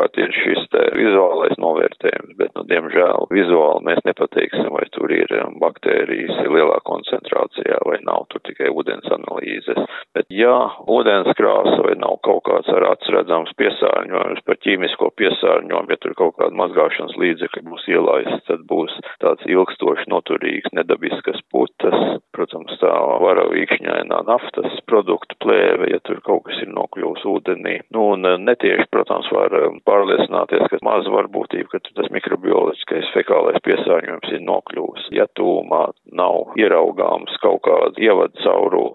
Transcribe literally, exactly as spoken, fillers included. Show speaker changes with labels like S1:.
S1: savukārt ir šis te vizuālais novērtējums, bet, nu, diemžēl, vizuāli mēs nepateiksim, vai tur ir baktērijas lielā koncentrācijā vai nav, tur tikai ūdens analīzes. Bet, ja ūdens krāsa vai nav kaut kāds ar atsredzams piesārņojums par ķīmisko piesārņojumu, ja tur kaut kāda mazgāšanas līdzekļi būs ielaists, tad būs tāds ilgstoši noturīgs nedabiskas putas, protams, tā varavīkšņainā naftas produktu plēve, ja tur kaut kas ir nokļūs ūdenī. Nu, un netieši, protams, var pārliecināties, ka maza varbūtība, ka tas mikrobioloģiskais fekālais piesārņojums ir nokļūs. Ja tūmā nav ieraugāms kaut kāda ievada caurule,